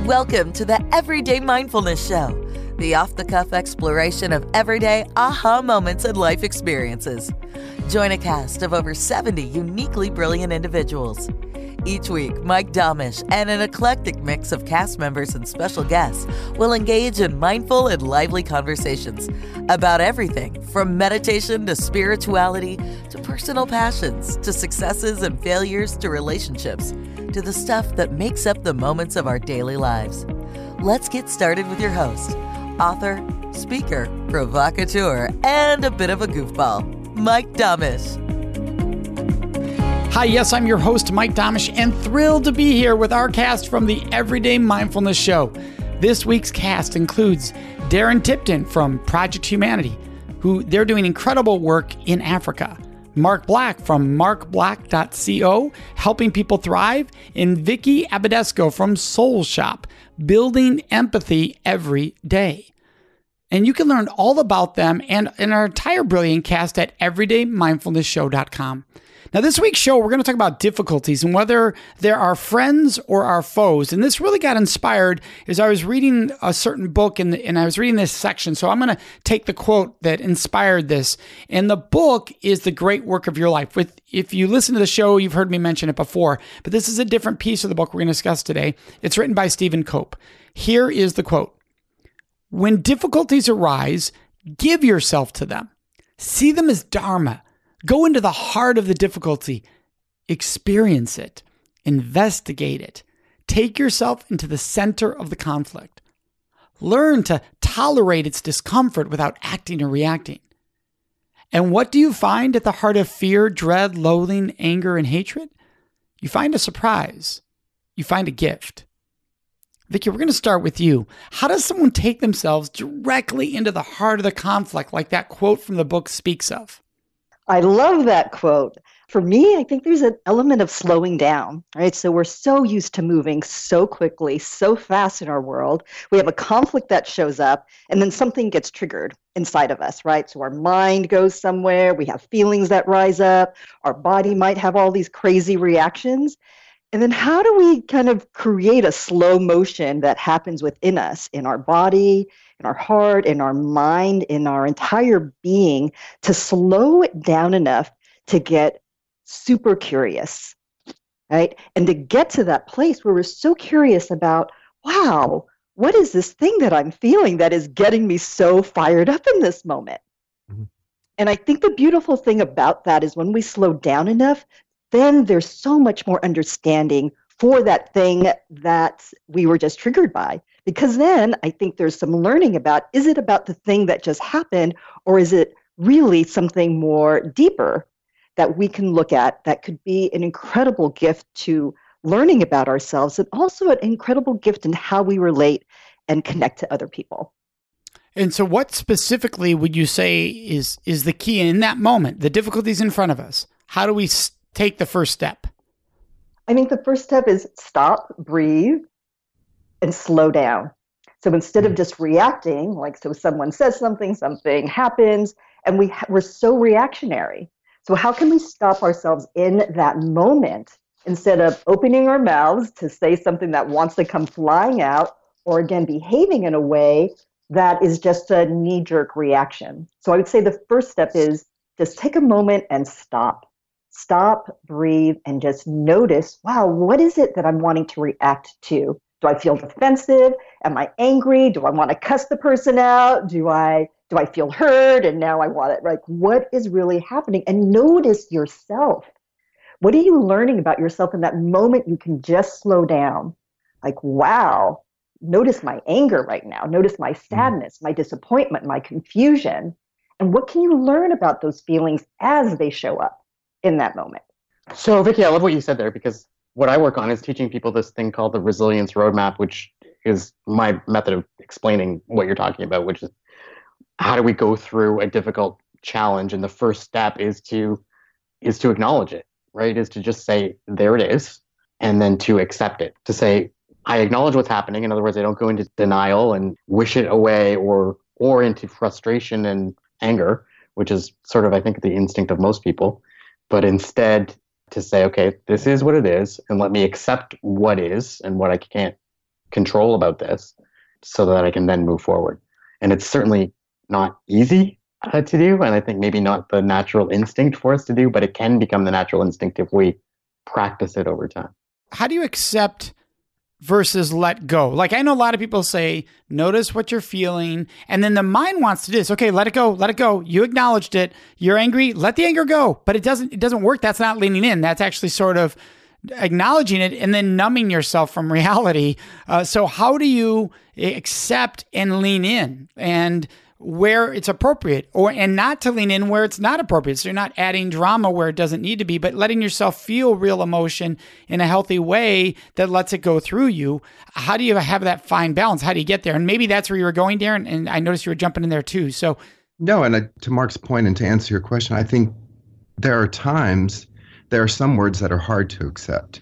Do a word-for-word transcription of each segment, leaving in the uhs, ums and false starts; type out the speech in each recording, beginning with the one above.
Welcome to the Everyday Mindfulness Show, the off-the-cuff exploration of everyday aha moments and life experiences. Join a cast of over seventy uniquely brilliant individuals. Each week, Mike Domish and an eclectic mix of cast members and special guests will engage in mindful and lively conversations about everything from meditation to spirituality to personal passions to successes and failures to relationships to the stuff that makes up the moments of our daily lives. Let's get started with your host, author, speaker, provocateur, and a bit of a goofball, Mike Domish. Hi, yes, I'm your host, Mike Domish, and thrilled to be here with our cast from the Everyday Mindfulness Show. This week's cast includes Darren Tipton from Project Humanity, who they're doing incredible work in Africa. Mark Black from mark black dot co, helping people thrive, and Vicky Abadesco from Soul Shop, building empathy every day. And you can learn all about them and, and our entire brilliant cast at everyday mindfulness show dot com. Now, this week's show, we're going to talk about difficulties and whether they're our friends or our foes. And this really got inspired as I was reading a certain book and, and I was reading this section. So I'm going to take the quote that inspired this. And the book is The Great Work of Your Life. With, if you listen to the show, you've heard me mention it before, but this is a different piece of the book we're going to discuss today. It's written by Stephen Cope. Here is the quote. When difficulties arise, give yourself to them. See them as dharma. Go into the heart of the difficulty, experience it, investigate it, take yourself into the center of the conflict. Learn to tolerate its discomfort without acting or reacting. And what do you find at the heart of fear, dread, loathing, anger, and hatred? You find a surprise. You find a gift. Vicky, we're going to start with you. How does someone take themselves directly into the heart of the conflict like that quote from the book speaks of? I love that quote. For me, I think there's an element of slowing down, right? So we're so used to moving so quickly, so fast in our world. We have a conflict that shows up, and then something gets triggered inside of us, right? So our mind goes somewhere, we have feelings that rise up, our body might have all these crazy reactions. And then how do we kind of create a slow motion that happens within us, in our body, in our heart, in our mind, in our entire being, to slow it down enough to get super curious, right? And to get to that place where we're so curious about, wow, what is this thing that I'm feeling that is getting me so fired up in this moment? Mm-hmm. And I think the beautiful thing about that is when we slow down enough, then there's so much more understanding for that thing that we were just triggered by. Because then I think there's some learning about, is it about the thing that just happened, or is it really something more deeper that we can look at that could be an incredible gift to learning about ourselves, and also an incredible gift in how we relate and connect to other people. And so what specifically would you say is, is the key in that moment, the difficulties in front of us? How do we take the first step? I think the first step is stop, breathe, and slow down. So instead of just reacting, like so someone says something, something happens, and we ha- we're so reactionary. So how can we stop ourselves in that moment instead of opening our mouths to say something that wants to come flying out, or again, behaving in a way that is just a knee-jerk reaction? So I would say the first step is just take a moment and stop. Stop, breathe, and just notice, wow, what is it that I'm wanting to react to? Do I feel defensive? Am I angry? Do I want to cuss the person out? Do I do I feel hurt? And now I want it. Like, what is really happening? And notice yourself. What are you learning about yourself in that moment? You can just slow down. Like, wow, notice my anger right now. Notice my sadness, my disappointment, my confusion. And what can you learn about those feelings as they show up in that moment? So, Vicky, I love what you said there, because what I work on is teaching people this thing called the resilience roadmap, which is my method of explaining what you're talking about, which is how do we go through a difficult challenge? And the first step is to is to acknowledge it, right? Is to just say, there it is, and then to accept it, to say, I acknowledge what's happening. In other words, I don't go into denial and wish it away, or or into frustration and anger, which is sort of, I think, the instinct of most people, but instead to say, okay, this is what it is, and let me accept what is and what I can't control about this so that I can then move forward. And it's certainly not easy uh, to do. And I think maybe not the natural instinct for us to do, but it can become the natural instinct if we practice it over time. How do you accept versus let go? Like, I know a lot of people say, notice what you're feeling. And then the mind wants to do this. Okay, let it go, let it go. You acknowledged it. You're angry. Let the anger go. But it doesn't, it doesn't work. That's not leaning in. That's actually sort of acknowledging it and then numbing yourself from reality. Uh, so how do you accept and lean in and where it's appropriate, or and not to lean in where it's not appropriate? So you're not adding drama where it doesn't need to be, but letting yourself feel real emotion in a healthy way that lets it go through you. How do you have that fine balance? How do you get there? And maybe that's where you were going, Darren. And I noticed you were jumping in there too. So no, and I, to Mark's point, and to answer your question, I think there are times, there are some words that are hard to accept.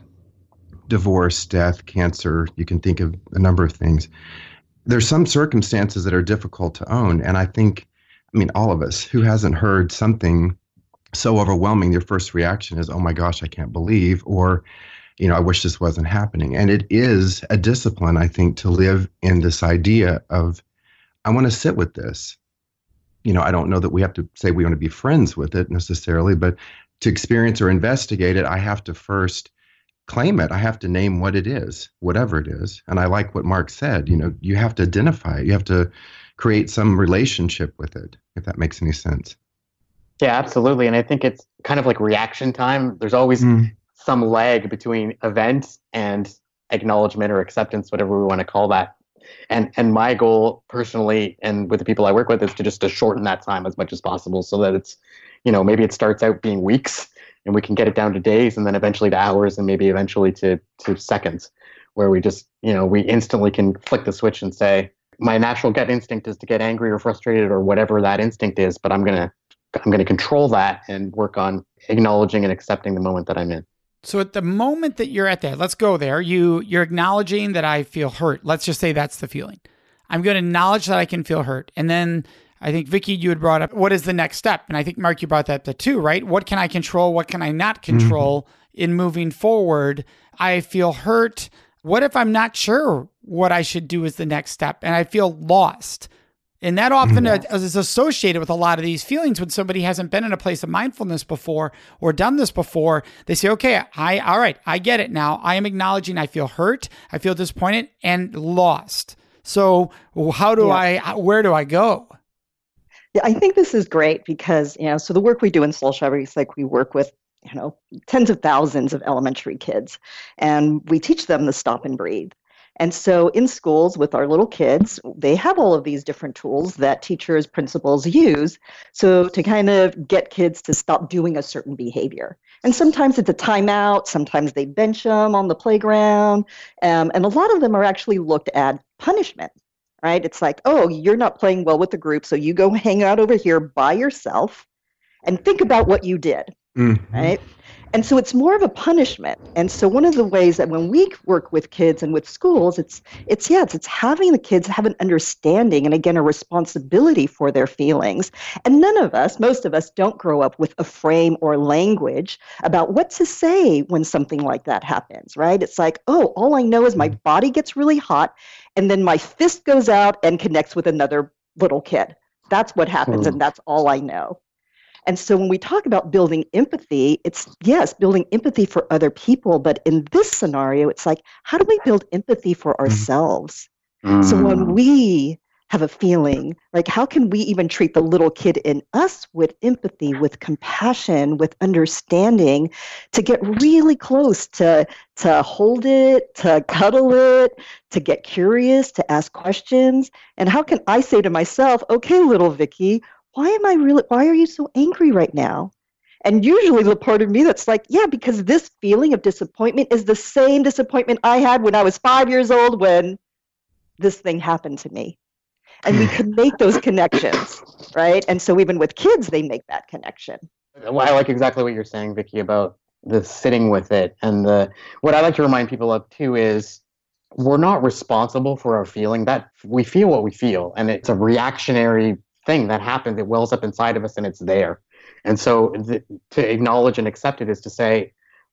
Divorce, death, cancer, you can think of a number of things. There's some circumstances that are difficult to own. And I think, I mean, all of us, who hasn't heard something so overwhelming, your first reaction is, oh my gosh, I can't believe, or, you know, I wish this wasn't happening. And it is a discipline, I think, to live in this idea of, I want to sit with this. You know, I don't know that we have to say we want to be friends with it necessarily, but to experience or investigate it, I have to first claim it. I have to name what it is, whatever it is. And I like what Mark said, you know, you have to identify it. You have to create some relationship with it, if that makes any sense. Yeah, absolutely. And I think it's kind of like reaction time. There's always mm. some lag between event and acknowledgement or acceptance, whatever we want to call that. And and my goal personally, and with the people I work with, is to just to shorten that time as much as possible so that it's, you know, maybe it starts out being weeks and we can get it down to days and then eventually to hours and maybe eventually to, to seconds, where we just, you know, we instantly can flick the switch and say, my natural gut instinct is to get angry or frustrated or whatever that instinct is, but I'm going to, I'm going to control that and work on acknowledging and accepting the moment that I'm in. So at the moment that you're at that, let's go there. You, you're acknowledging that I feel hurt. Let's just say that's the feeling. I'm going to acknowledge that I can feel hurt. And then I think, Vicki, you had brought up, what is the next step? And I think, Mark, you brought that up too, right? What can I control? What can I not control mm-hmm. in moving forward? I feel hurt. What if I'm not sure what I should do as the next step and I feel lost? And that often mm-hmm. is associated with a lot of these feelings when somebody hasn't been in a place of mindfulness before or done this before. They say, okay, I, all right, I get it now. I am acknowledging I feel hurt, I feel disappointed and lost. So how do yeah. I, where do I go? Yeah, I think this is great because, you know, so the work we do in Soul Shattering is like we work with, you know, tens of thousands of elementary kids, and we teach them to stop and breathe. And so in schools with our little kids, they have all of these different tools that teachers, principals use. So to kind of get kids to stop doing a certain behavior. And sometimes it's a timeout. Sometimes they bench them on the playground. Um, and a lot of them are actually looked at punishment. Right? It's like, oh, you're not playing well with the group, so you go hang out over here by yourself and think about what you did, mm-hmm. right? And so it's more of a punishment. And so one of the ways that when we work with kids and with schools, it's, it's yeah, it's, it's having the kids have an understanding and, again, a responsibility for their feelings. And none of us, most of us, don't grow up with a frame or language about what to say when something like that happens, right? It's like, oh, all I know is my body gets really hot, and then my fist goes out and connects with another little kid. That's what happens, and that's all I know. And so when we talk about building empathy, it's, yes, building empathy for other people. But in this scenario, it's like, how do we build empathy for ourselves? Mm. So when we have a feeling, like, how can we even treat the little kid in us with empathy, with compassion, with understanding, to get really close, to, to hold it, to cuddle it, to get curious, to ask questions? And how can I say to myself, okay, little Vicki, why am I really, why are you so angry right now? And usually the part of me that's like, yeah, because this feeling of disappointment is the same disappointment I had when I was five years old when this thing happened to me. And we can make those connections, right? And so even with kids, they make that connection. Well, I like exactly what you're saying, Vicki, about the sitting with it. And the what I like to remind people of too is we're not responsible for our feeling. That we feel what we feel, and it's a reactionary thing that happens. It wells up inside of us and it's there. And so the, to acknowledge and accept it is to say,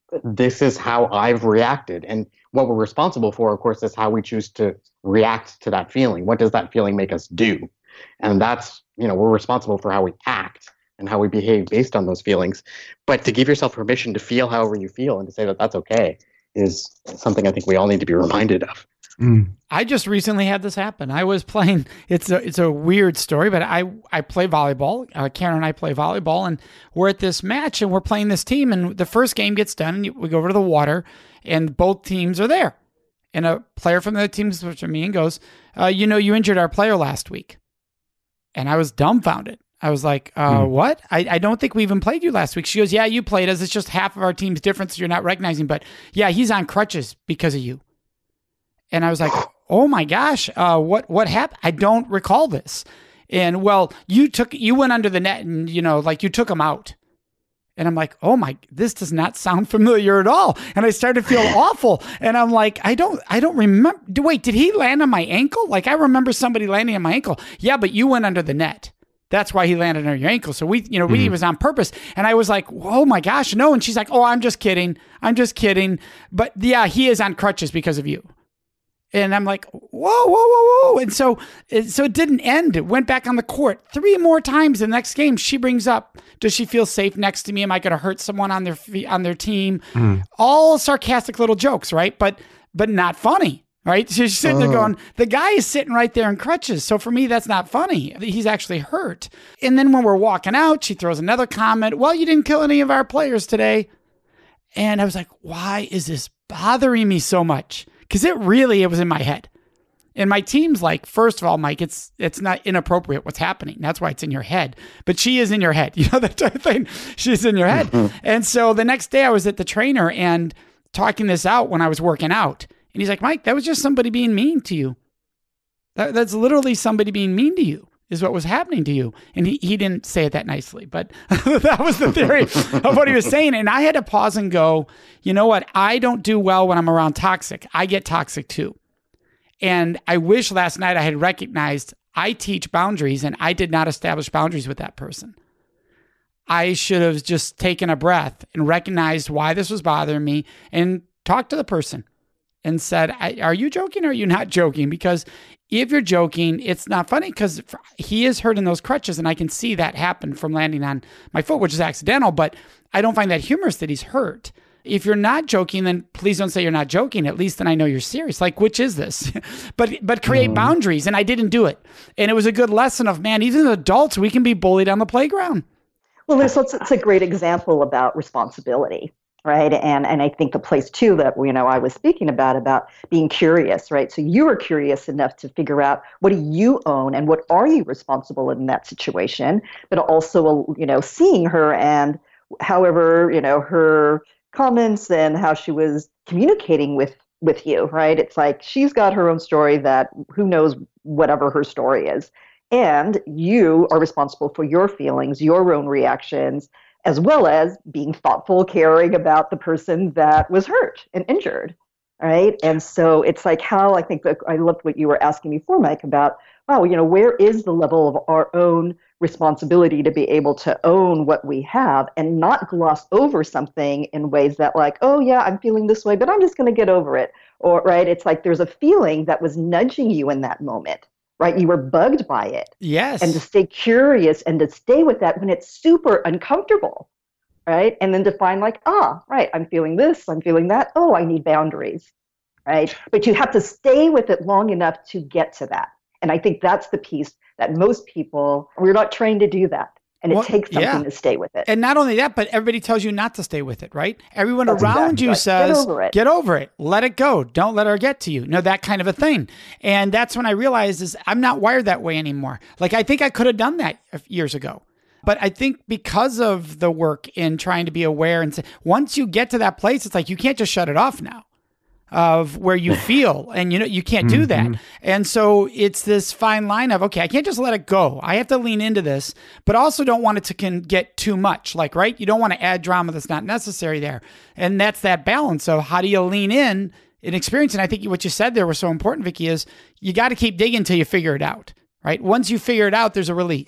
this is how I've reacted. And what we're responsible for, of course, is how we choose to react to that feeling. What does that feeling make us do? And that's, you know, we're responsible for how we act and how we behave based on those feelings. But to give yourself permission to feel however you feel and to say that that's okay is something I think we all need to be reminded of. Mm. I just recently had this happen. I was playing, it's a, it's a weird story, but I, I play volleyball. Uh, Karen and I play volleyball, and we're at this match and we're playing this team, and the first game gets done and we go over to the water and both teams are there. And a player from the team switches to me and goes, uh, you know, you injured our player last week. And I was dumbfounded. I was like, uh, mm. what? I, I don't think we even played you last week. She goes, yeah, you played us. It's just half of our team's difference. So you're not recognizing, but yeah, he's on crutches because of you. And I was like, oh my gosh, uh, what, what happened? I don't recall this. And well, you took, you went under the net and, you know, like you took him out. And I'm like, oh my, this does not sound familiar at all. And I started to feel awful. And I'm like, I don't, I don't remember. Wait, did he land on my ankle? Like I remember somebody landing on my ankle. Yeah, but you went under the net. That's why he landed on your ankle. So we, you know, we, mm-hmm. it was on purpose. And I was like, oh my gosh, no. And she's like, oh, I'm just kidding. I'm just kidding. But yeah, he is on crutches because of you. And I'm like, whoa, whoa, whoa, whoa. And so, so it didn't end. It went back on the court three more times. The next game, she brings up, does she feel safe next to me? Am I going to hurt someone on their feet, on their team? Mm. All sarcastic little jokes, right? But, but not funny. Right? So she's sitting there going, the guy is sitting right there in crutches. So for me, that's not funny. He's actually hurt. And then when we're walking out, she throws another comment. Well, you didn't kill any of our players today. And I was like, why is this bothering me so much? Because it really, it was in my head. And my team's like, first of all, Mike, it's it's not inappropriate what's happening. That's why it's in your head. But she is in your head. You know, that type of thing. She's in your head. Mm-hmm. And so the next day I was at the trainer and talking this out when I was working out. And he's like, Mike, that was just somebody being mean to you. That, that's literally somebody being mean to you is what was happening to you. And he, he didn't say it that nicely, but that was the theory of what he was saying. And I had to pause and go, you know what? I don't do well when I'm around toxic. I get toxic too. And I wish last night I had recognized I teach boundaries and I did not establish boundaries with that person. I should have just taken a breath and recognized why this was bothering me and talked to the person. And said, are you joking or are you not joking? Because if you're joking, it's not funny because he is hurt in those crutches and I can see that happen from landing on my foot, which is accidental, but I don't find that humorous that he's hurt. If you're not joking, then please don't say you're not joking. At least then I know you're serious. Like, which is this? but but create mm. boundaries. And I didn't do it. And it was a good lesson of, man, even adults, we can be bullied on the playground. Well, it's, it's a great example about responsibility. Right. And and I think the place, too, that, you know, I was speaking about, about being curious. Right. So you were curious enough to figure out what do you own and what are you responsible in that situation, but also, you know, seeing her and however, you know, her comments and how she was communicating with with you. Right. It's like she's got her own story that who knows whatever her story is. And you are responsible for your feelings, your own reactions, as well as being thoughtful, caring about the person that was hurt and injured, right? And so it's like how I think that I loved what you were asking before, Mike, about, wow, you know, where is the level of our own responsibility to be able to own what we have and not gloss over something in ways that like, oh yeah, I'm feeling this way, but I'm just going to get over it. Or, right, it's like there's a feeling that was nudging you in that moment. Right? You were bugged by it. Yes. And to stay curious and to stay with that when it's super uncomfortable. Right? And then to find like, ah, right, I'm feeling this, I'm feeling that. Oh, I need boundaries. Right? But you have to stay with it long enough to get to that. And I think that's the piece that most people, we're not trained to do that. And it well, takes something yeah. to stay with it. And not only that, but everybody tells you not to stay with it, right? Everyone That's around exactly you right. says, get over, it. get over it, let it go. Don't let her get to you. No, that kind of a thing. And that's when I realized is I'm not wired that way anymore. Like, I think I could have done that years ago. But I think because of the work in trying to be aware and say, once you get to that place, it's like, you can't just shut it off now. Of where you feel, and you know you can't do that. Mm-hmm. And so it's this fine line of, okay, I can't just let it go. I have to lean into this, but also don't want it to can get too much. Like, right? You don't want to add drama that's not necessary there. And that's that balance of how do you lean in and experience. And I think what you said there was so important, Vicki, is you got to keep digging until you figure it out, right? Once you figure it out, there's a release.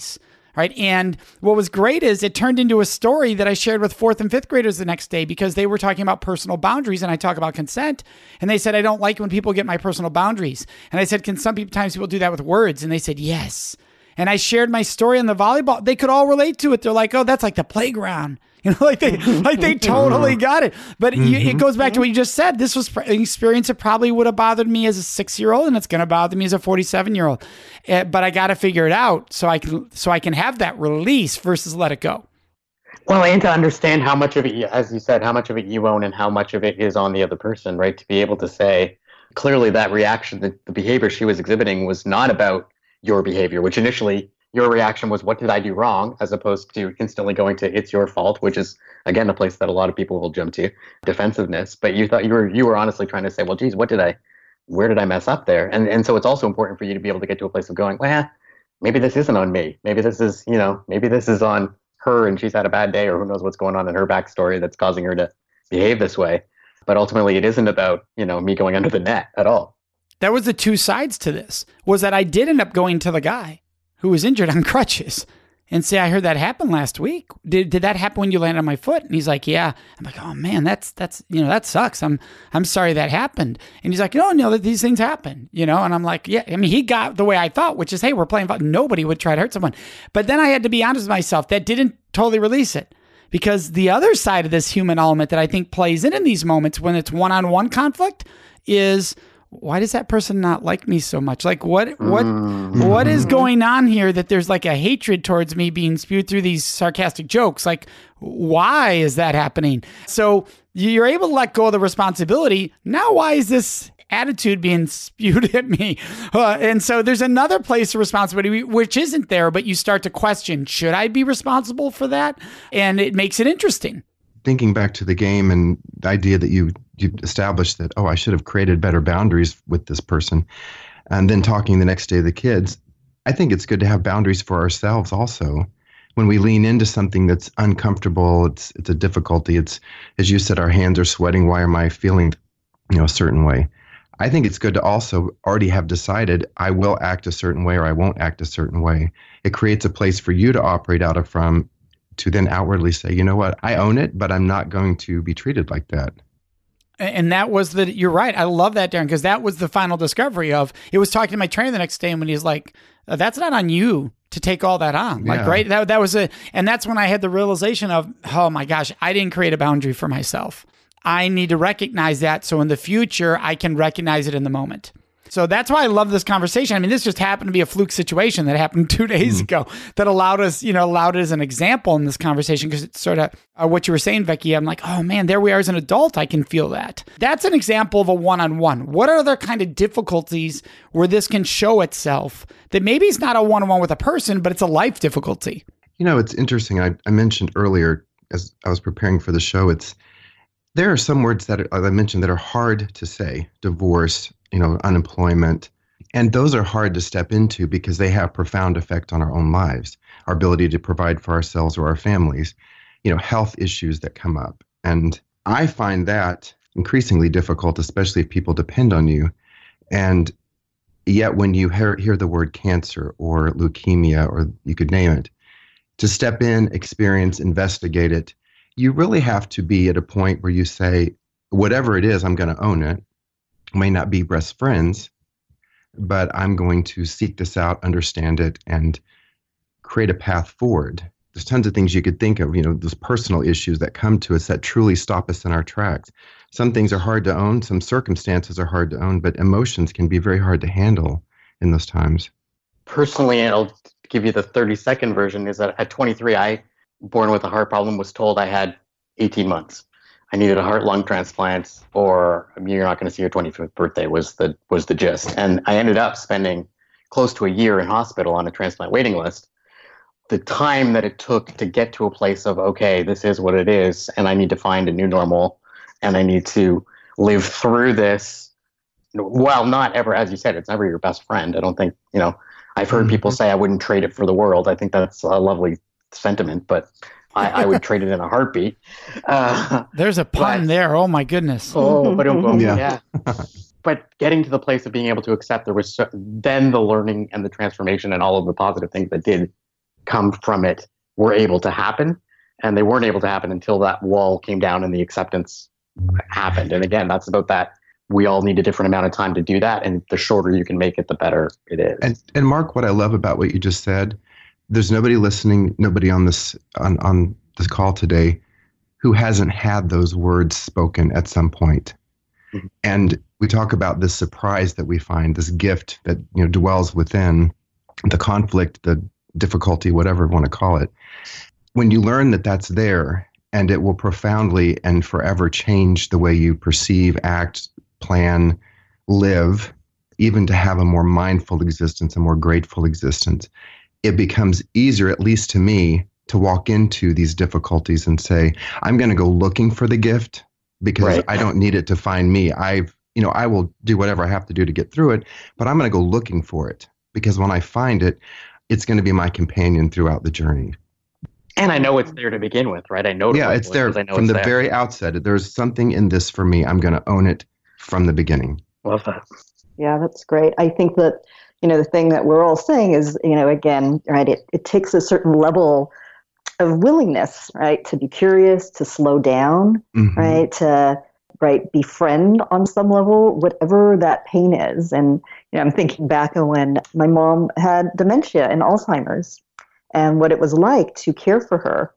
Right. And what was great is it turned into a story that I shared with fourth and fifth graders the next day because they were talking about personal boundaries and I talk about consent. And they said, I don't like when people get my personal boundaries. And I said, can sometimes people do that with words? And they said, yes. And I shared my story on the volleyball. They could all relate to it. They're like, oh, that's like the playground. You know, like they like they totally got it. But mm-hmm. you, it goes back to what you just said. This was an experience that probably would have bothered me as a six-year-old, and it's going to bother me as a forty-seven-year-old. Uh, but I got to figure it out so I can so I can have that release versus let it go. Well, and to understand how much of it, as you said, how much of it you own and how much of it is on the other person, right? To be able to say, clearly that reaction, the, the behavior she was exhibiting was not about your behavior, which initially your reaction was, what did I do wrong? As opposed to instantly going to, it's your fault, which is, again, a place that a lot of people will jump to, defensiveness. But you thought you were you were honestly trying to say, well, geez, what did I, where did I mess up there? And and so it's also important for you to be able to get to a place of going, well, maybe this isn't on me. Maybe this is, you know, maybe this is on her and she's had a bad day, or who knows what's going on in her backstory that's causing her to behave this way. But ultimately, it isn't about, you know, me going under the net at all. That was the two sides to this, was that I did end up going to the guy who was injured on crutches and say, I heard that happened last week. Did did that happen when you landed on my foot? And he's like, yeah. I'm like, oh man, that's, that's, you know, that sucks. I'm, I'm sorry that happened. And he's like, no, no, that these things happen, you know? And I'm like, yeah, I mean, he got the way I thought, which is, hey, we're playing, nobody would try to hurt someone. But then I had to be honest with myself. That didn't totally release it, because the other side of this human element that I think plays in in these moments when it's one-on-one conflict is, why does that person not like me so much? Like what, what, mm-hmm. what is going on here that there's like a hatred towards me being spewed through these sarcastic jokes? Like, why is that happening? So you're able to let go of the responsibility. Now, why is this attitude being spewed at me? Uh, and so there's another place of responsibility, which isn't there, but you start to question, should I be responsible for that? And it makes it interesting. Thinking back to the game and the idea that you you established that, oh, I should have created better boundaries with this person, and then talking the next day to the kids, I think it's good to have boundaries for ourselves also. When we lean into something that's uncomfortable, it's it's a difficulty. It's, as you said, our hands are sweating. Why am I feeling, you know, a certain way? I think it's good to also already have decided I will act a certain way or I won't act a certain way. It creates a place for you to operate out of from, to then outwardly say, you know what, I own it, but I'm not going to be treated like that. And that was the, you're right. I love that, Darren, because that was the final discovery of, it was talking to my trainer the next day, and when he's like, that's not on you to take all that on. Like, yeah. right. That, that was a, and that's when I had the realization of, oh my gosh, I didn't create a boundary for myself. I need to recognize that. So in the future, I can recognize it in the moment. So that's why I love this conversation. I mean, this just happened to be a fluke situation that happened two days mm. ago that allowed us, you know, allowed it as an example in this conversation, because it's sort of uh, what you were saying, Becky. I'm like, oh man, there we are as an adult. I can feel that. That's an example of a one-on-one. What are other kind of difficulties where this can show itself that maybe it's not a one-on-one with a person, but it's a life difficulty? You know, it's interesting. I, I mentioned earlier as I was preparing for the show, it's, there are some words that, as I mentioned, that are hard to say. Divorce, you know, unemployment. And those are hard to step into because they have profound effect on our own lives, our ability to provide for ourselves or our families, you know, health issues that come up. And I find that increasingly difficult, especially if people depend on you. And yet when you hear, hear the word cancer or leukemia, or you could name it, to step in, experience, investigate it, you really have to be at a point where you say, whatever it is, I'm going to own it. May not be best friends, but I'm going to seek this out, understand it, and create a path forward. There's tons of things you could think of, you know, those personal issues that come to us that truly stop us in our tracks. Some things are hard to own, some circumstances are hard to own, but emotions can be very hard to handle in those times. Personally, and I'll give you the thirty second version, is that at twenty-three, I, born with a heart problem, was told I had eighteen months. I needed a heart-lung transplant, or you're not going to see your twenty-fifth birthday was the was the gist. And I ended up spending close to a year in hospital on a transplant waiting list. The time that it took to get to a place of, okay, this is what it is, and I need to find a new normal, and I need to live through this. Well, not ever, as you said, it's never your best friend. I don't think, you know, I've heard mm-hmm. people say I wouldn't trade it for the world. I think that's a lovely sentiment, but I, I would trade it in a heartbeat. Uh, There's a pun but, there. Oh my goodness. Oh, but yeah. yeah. But getting to the place of being able to accept, there was so, then the learning and the transformation and all of the positive things that did come from it were able to happen. And they weren't able to happen until that wall came down and the acceptance happened. And again, that's about that. We all need a different amount of time to do that. And the shorter you can make it, the better it is. And, and Mark, what I love about what you just said, there's nobody listening, nobody on this on, on this call today who hasn't had those words spoken at some point. Mm-hmm. And we talk about this surprise that we find, this gift that, you know, dwells within the conflict, the difficulty, whatever you want to call it. When you learn that that's there, and it will profoundly and forever change the way you perceive, act, plan, live, even to have a more mindful existence, a more grateful existence, it becomes easier, at least to me, to walk into these difficulties and say, I'm going to go looking for the gift because right. I don't need it to find me. I've, you know, I will do whatever I have to do to get through it, but I'm going to go looking for it because when I find it, it's going to be my companion throughout the journey. And I know it's there to begin with, right? I know. Yeah, it's there from the there. very outset. There's something in this for me. I'm going to own it from the beginning. Love that. Yeah, that's great. I think that, you know, the thing that we're all saying is, you know, again, right, it, it takes a certain level of willingness, right, to be curious, to slow down, mm-hmm. right, to, right, befriend on some level, whatever that pain is. And, you know, I'm thinking back on when my mom had dementia and Alzheimer's, and what it was like to care for her.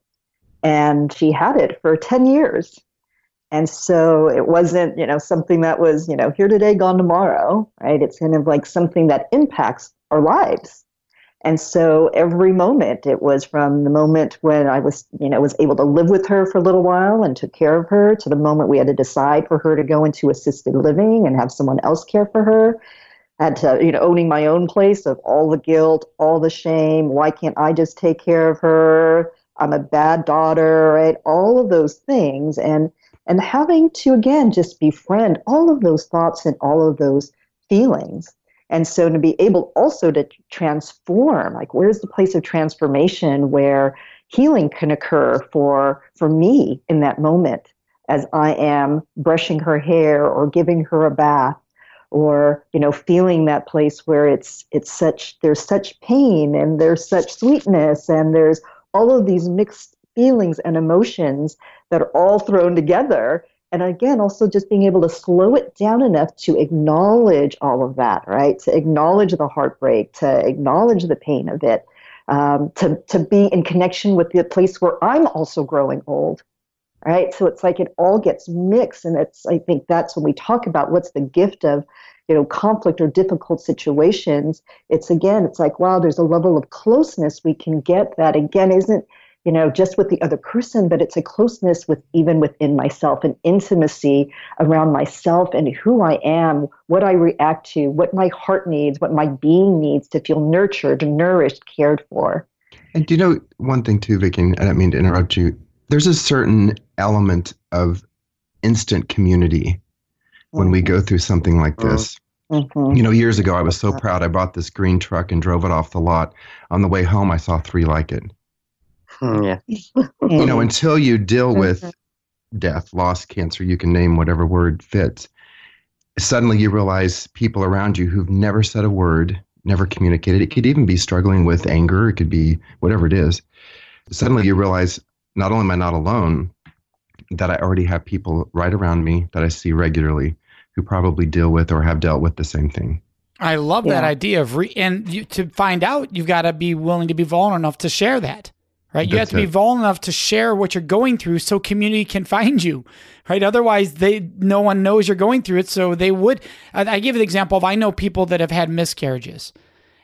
And she had it for ten years. And so it wasn't, you know, something that was, you know, here today, gone tomorrow, right? It's kind of like something that impacts our lives. And so every moment, it was from the moment when I was, you know, was able to live with her for a little while and took care of her to the moment we had to decide for her to go into assisted living and have someone else care for her. Had to, you know, owning my own place of all the guilt, all the shame. Why can't I just take care of her? I'm a bad daughter, right? All of those things. And, and having to, again, just befriend all of those thoughts and all of those feelings. And so to be able also to transform, like where's the place of transformation where healing can occur for, for me in that moment as I am brushing her hair or giving her a bath, or, you know, feeling that place where it's it's such, there's such pain and there's such sweetness and there's all of these mixed feelings and emotions that are all thrown together. And again, also just being able to slow it down enough to acknowledge all of that, right? To acknowledge the heartbreak, to acknowledge the pain of it, um, to, to be in connection with the place where I'm also growing old. Right. So it's like it all gets mixed. And it's, I think that's when we talk about what's the gift of, you know, conflict or difficult situations. It's again, it's like, wow, there's a level of closeness we can get that again isn't, you know, just with the other person, but it's a closeness with even within myself, an intimacy around myself and who I am, what I react to, what my heart needs, what my being needs to feel nurtured, nourished, cared for. And do you know one thing too, Vicki, I don't mean to interrupt you. There's a certain element of instant community when we go through something like this. Mm-hmm. You know, years ago, I was so proud. I bought this green truck and drove it off the lot. On the way home, I saw three like it. Mm, yeah. You know, until you deal with death, loss, cancer, you can name whatever word fits. Suddenly you realize people around you who've never said a word, never communicated. It could even be struggling with anger. It could be whatever it is. Suddenly you realize, not only am I not alone, that I already have people right around me that I see regularly who probably deal with or have dealt with the same thing. I love yeah. that idea of, re- and you, to find out, you've got to be willing to be vulnerable enough to share that, right? You That's have to it. be vulnerable enough to share what you're going through so community can find you, right? Otherwise, they no one knows you're going through it, so they would. I, I give an example of, I know people that have had miscarriages.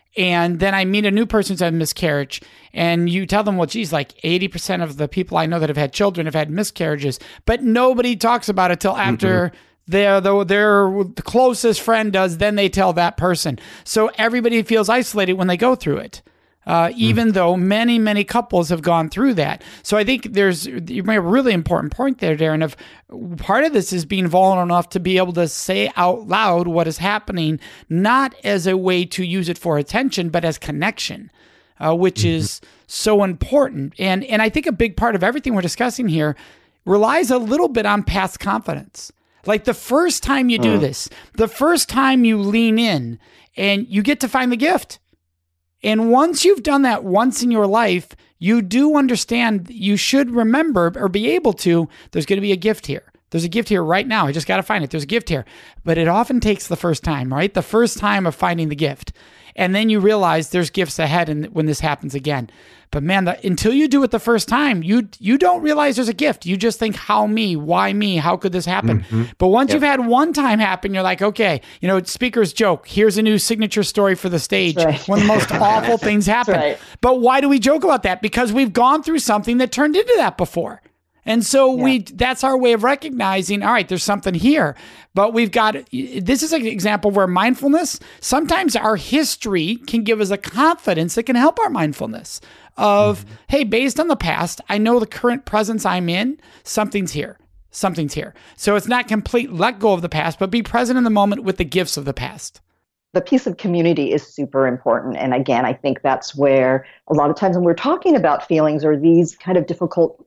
And then I meet a new person who's had a miscarriage, and you tell them, well, geez, like eighty percent of the people I know that have had children have had miscarriages, but nobody talks about it till after mm-hmm. their, their, their the closest friend does, then they tell that person. So everybody feels isolated when they go through it, uh, even mm. though many, many couples have gone through that. So I think there's you made a really important point there, Darren, of part of this is being vulnerable enough to be able to say out loud what is happening, not as a way to use it for attention, but as connection, uh, which mm-hmm. is so important. And, and I think a big part of everything we're discussing here relies a little bit on past confidence. Like the first time you do mm. this, the first time you lean in and you get to find the gift. And once you've done that once in your life, you do understand, you should remember or be able to, there's going to be a gift here. There's a gift here right now. I just got to find it. There's a gift here. But it often takes the first time, right? The first time of finding the gift. And then you realize there's gifts ahead and when this happens again. But man, the, until you do it the first time, you you don't realize there's a gift. You just think, how me? Why me? How could this happen? Mm-hmm. But once yep. you've had one time happen, you're like, okay, you know, speaker's joke. Here's a new signature story for the stage. Right. When the most awful things happen. Right. But why do we joke about that? Because we've gone through something that turned into that before. And so yeah. we that's our way of recognizing, all right, there's something here. But we've got, this is an example where mindfulness, sometimes our history can give us a confidence that can help our mindfulness of, mm-hmm. hey, based on the past, I know the current presence I'm in, something's here. Something's here. So it's not complete let go of the past, but be present in the moment with the gifts of the past. The piece of community is super important. And again, I think that's where a lot of times when we're talking about feelings or these kind of difficult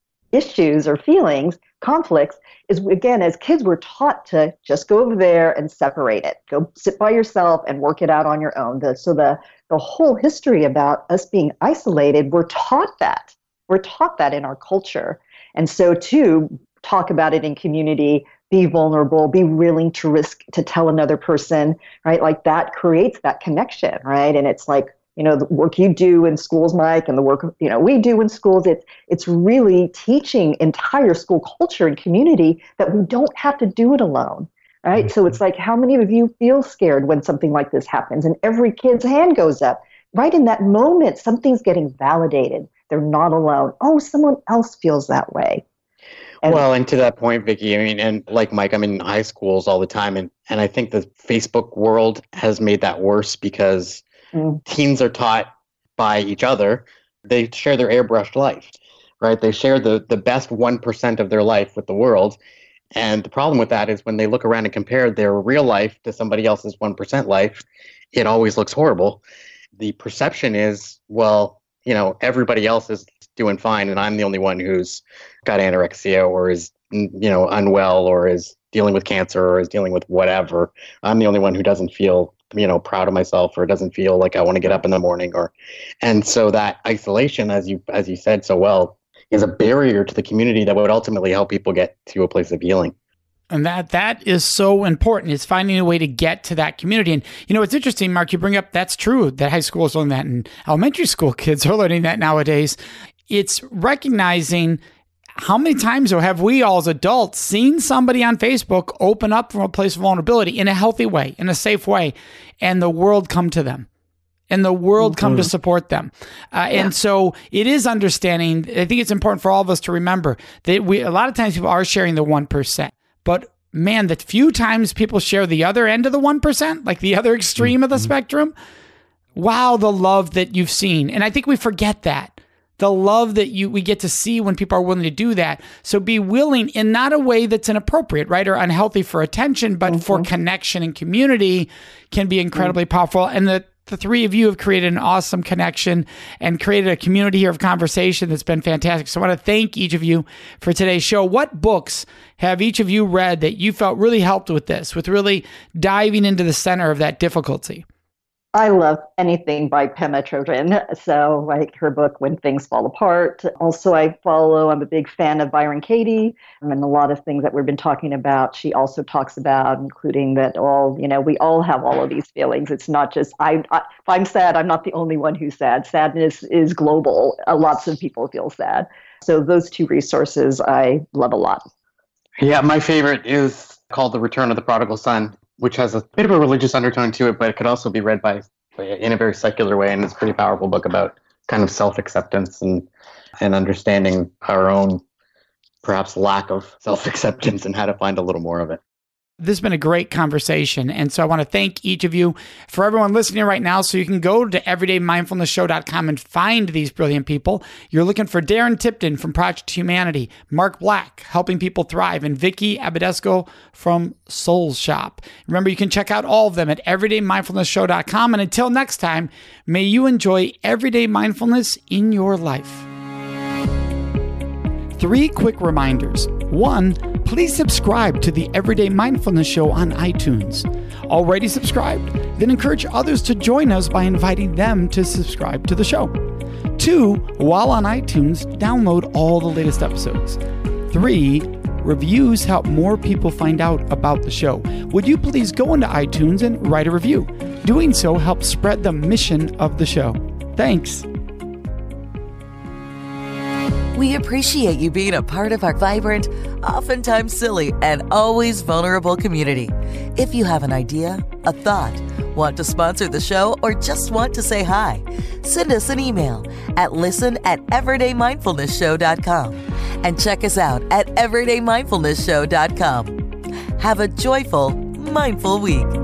issues or feelings, conflicts, is again, as kids, we're taught to just go over there and separate it. Go sit by yourself and work it out on your own. The, so the, the whole history about us being isolated, we're taught that. We're taught that in our culture. And so to talk about it in community, be vulnerable, be willing to risk to tell another person, right? Like that creates that connection, right? And it's like, you know, the work you do in schools, Mike, and the work, you know, we do in schools, it's, it's really teaching entire school culture and community that we don't have to do it alone, right? Mm-hmm. So it's like, how many of you feel scared when something like this happens? And every kid's hand goes up. Right in that moment, something's getting validated. They're not alone. Oh, someone else feels that way. And well, and to that point, Vicki, I mean, and like Mike, I'm in high schools all the time, and, and I think the Facebook world has made that worse because Mm. teens are taught by each other. They share their airbrushed life, right? They share the, the best one percent of their life with the world. And the problem with that is when they look around and compare their real life to somebody else's one percent life, it always looks horrible. The perception is, well, you know, everybody else is doing fine and I'm the only one who's got anorexia or is, you know, unwell or is dealing with cancer or is dealing with whatever. I'm the only one who doesn't feel, you know, proud of myself or doesn't feel like I want to get up in the morning or, and so that isolation, as you, as you said so well, is a barrier to the community that would ultimately help people get to a place of healing. And that, that is so important, is finding a way to get to that community. And, you know, it's interesting, Mark, you bring up, that's true, that high schools learn that and elementary school kids are learning that nowadays. It's recognizing how many times, though, have we all as adults seen somebody on Facebook open up from a place of vulnerability in a healthy way, in a safe way, and the world come to them, and the world mm-hmm. come to support them. Uh, yeah. And so it is understanding. I think it's important for all of us to remember that we, a lot of times people are sharing the one percent, but man, the few times people share the other end of the one percent, like the other extreme mm-hmm. of the spectrum, wow, the love that you've seen. And I think we forget that. The love that you we get to see when people are willing to do that. So be willing in not a way that's inappropriate, right, or unhealthy for attention, but mm-hmm. for connection and community can be incredibly mm-hmm. powerful. And the, the three of you have created an awesome connection and created a community here of conversation that's been fantastic. So I want to thank each of you for today's show. What books have each of you read that you felt really helped with this, with really diving into the center of that difficulty? I love anything by Pema Chodron. So like her book, When Things Fall Apart. Also, I follow, I'm a big fan of Byron Katie and a lot of things that we've been talking about. She also talks about, including that all, you know, we all have all of these feelings. It's not just, I, I if I'm sad, I'm not the only one who's sad. Sadness is global. Uh, lots of people feel sad. So those two resources I love a lot. Yeah, my favorite is called The Return of the Prodigal Son, which has a bit of a religious undertone to it, but it could also be read by in a very secular way. And it's a pretty powerful book about kind of self-acceptance and, and understanding our own perhaps lack of self-acceptance and how to find a little more of it. This has been a great conversation. And so I want to thank each of you. For everyone listening right now, so you can go to everyday mindfulness show dot com and find these brilliant people. You're looking for Darren Tipton from Project Humanity, Mark Black, Helping People Thrive, and Vicki Abadesco from Soul Shop. Remember, you can check out all of them at everyday mindfulness show dot com. And until next time, may you enjoy everyday mindfulness in your life. Three quick reminders. One, please subscribe to the Everyday Mindfulness Show on iTunes. Already subscribed? Then encourage others to join us by inviting them to subscribe to the show. Two, while on iTunes, download all the latest episodes. Three, reviews help more people find out about the show. Would you please go into iTunes and write a review? Doing so helps spread the mission of the show. Thanks. We appreciate you being a part of our vibrant, oftentimes silly, and always vulnerable community. If you have an idea, a thought, want to sponsor the show, or just want to say hi, send us an email at listen at everyday mindfulness show dot com and check us out at everyday mindfulness show dot com. Have a joyful, mindful week.